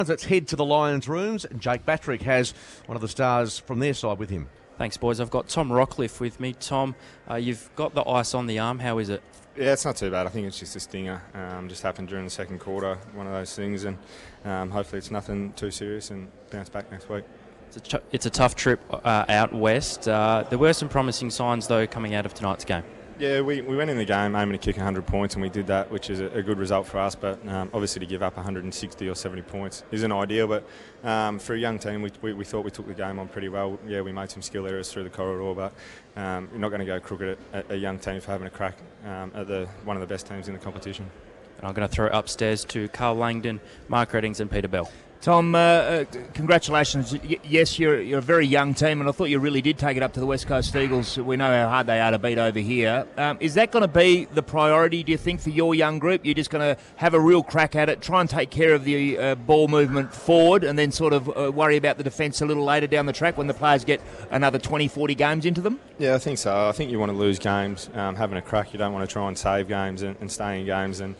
Let's head to the Lions rooms. Jake Battrick has one of the stars from their side with him. Thanks, boys. I've got Tom Rockcliffe with me. Tom, you've got the ice on the arm. How is it? Yeah, it's not too bad. I think it's just a stinger. Just happened during the second quarter, one of those things, and hopefully it's nothing too serious and bounce back next week. It's a tough trip out west. There were some promising signs, though, coming out of tonight's game. Yeah, we went in the game aiming to kick 100 points, and we did that, which is a good result for us. But obviously to give up 160 or 70 points isn't ideal. But for a young team, we thought we took the game on pretty well. Yeah, we made some skill errors through the corridor, but you're not going to go crooked at a young team for having a crack at one of the best teams in the competition. And I'm going to throw it upstairs to Carl Langdon, Mark Reddings and Peter Bell. Tom, congratulations. Yes, you're a very young team, and I thought you really did take it up to the West Coast Eagles. We know how hard they are to beat over here. Is that going to be the priority, do you think, for your young group? You're just going to have a real crack at it, try and take care of the ball movement forward, and then sort of worry about the defence a little later down the track when the players get another 20, 40 games into them? Yeah, I think so. I think you want to lose games, having a crack. You don't want to try and save games and stay in games and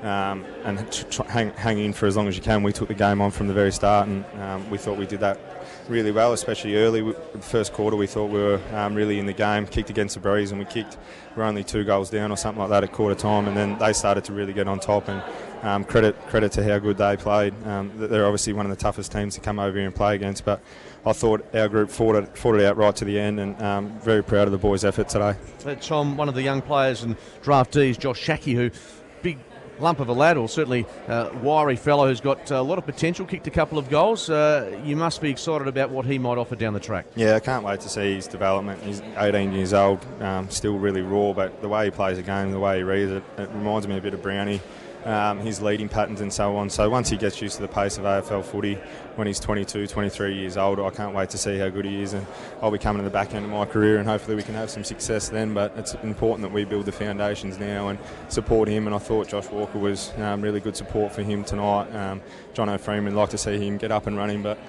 hang in for as long as you can. We took the game on from the very start, and we thought we did that really well, especially early. The first quarter we thought we were really in the game, kicked against the breeze, and we're only 2 goals down or something like that at quarter time, and then they started to really get on top, and credit to how good they played. They're obviously one of the toughest teams to come over here and play against, but I thought our group fought it out right to the end, and very proud of the boys' effort today. Tom, one of the young players and draftees, Josh Shackey, who big lump of a lad, or certainly wiry fellow who's got a lot of potential, kicked a couple of goals. You must be excited about what he might offer down the track. Yeah, I can't wait to see his development. He's 18 years old, still really raw, but the way he plays the game, the way he reads it, it reminds me a bit of Brownie. His leading patterns and so on. So once he gets used to the pace of AFL footy when he's 22, 23 years old, I can't wait to see how good he is, and I'll be coming to the back end of my career, and hopefully we can have some success then. But it's important that we build the foundations now and support him, and I thought Josh Walker was really good support for him tonight. John O'Freeman, like to see him get up and running, but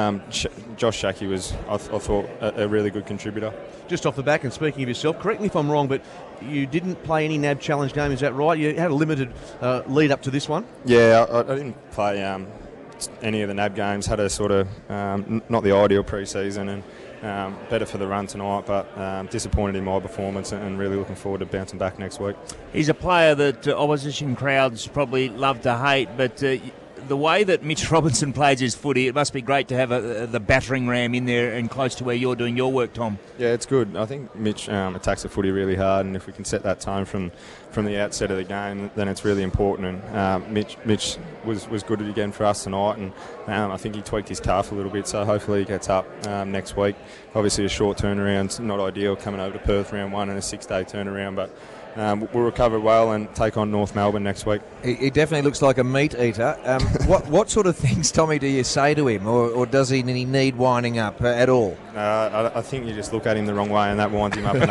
Josh Shackey was, I thought, a really good contributor. Just off the back, and speaking of yourself, correct me if I'm wrong, but you didn't play any NAB Challenge game, is that right? You had a limited lead up to this one? Yeah, I didn't play any of the NAB games, had a sort of not the ideal pre-season, and better for the run tonight, but disappointed in my performance and really looking forward to bouncing back next week. He's a player that opposition crowds probably love to hate, but the way that Mitch Robinson plays his footy, it must be great to have the battering ram in there and close to where you're doing your work, Tom. Yeah, it's good. I think Mitch attacks the footy really hard, and if we can set that tone from the outset of the game, then it's really important. And Mitch was good again for us tonight, and I think he tweaked his calf a little bit, so hopefully he gets up next week. Obviously a short turnaround's not ideal, coming over to Perth round 1 and a 6-day turnaround, but we'll recover well and take on North Melbourne next week. He definitely looks like a meat eater. What sort of things, Tommy, do you say to him, or does he need winding up at all? I think you just look at him the wrong way and that winds him up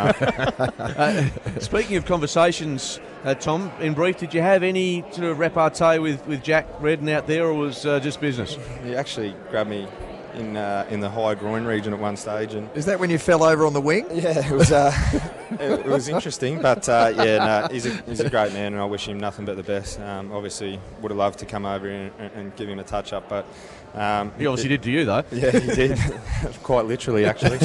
enough. Speaking of conversations, Tom, in brief, did you have any sort of repartee with Jack Redden out there, or was just business? He actually grabbed me in the high groin region at one stage, and is that when you fell over on the wing? Yeah, it was interesting, but he's a great man, and I wish him nothing but the best. Obviously, would have loved to come over and give him a touch up, but he obviously did to you, though. Yeah, he did, quite literally, actually.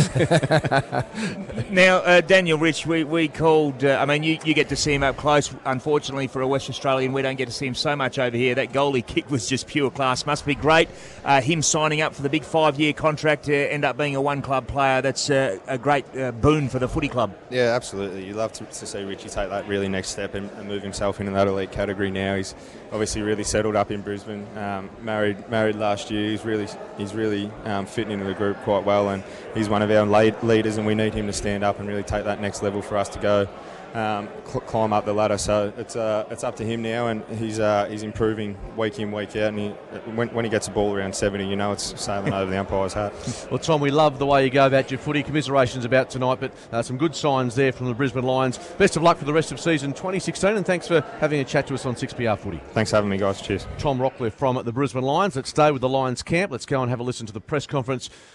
Now, Daniel Rich, we called. You get to see him up close. Unfortunately, for a West Australian, we don't get to see him so much over here. That goal he kicked was just pure class. Must be great. Him signing up for the big 5-year contract to end up being a one-club player. That's a great boon for the footy club. Yeah, absolutely. You love to see Richie take that really next step and move himself into that elite category now. He's obviously really settled up in Brisbane. Married last year. He's really fitting into the group quite well, and he's one of our leaders, and we need him to stand up and really take that next level for us to go climb up the ladder. So it's up to him now, and he's improving week in, week out, and when he gets a ball around 70, you know it's sailing over the umpire's hat. Well, Tom, we love the way you go about your footy. Commiserations about tonight, but some good signs there from the Brisbane Lions. Best of luck for the rest of season 2016, and thanks for having a chat to us on 6PR Footy. Thanks for having me, guys. Cheers. Tom Rockcliffe from the Brisbane Lions. Let's stay with the Lions camp. Let's go and have a listen to the press conference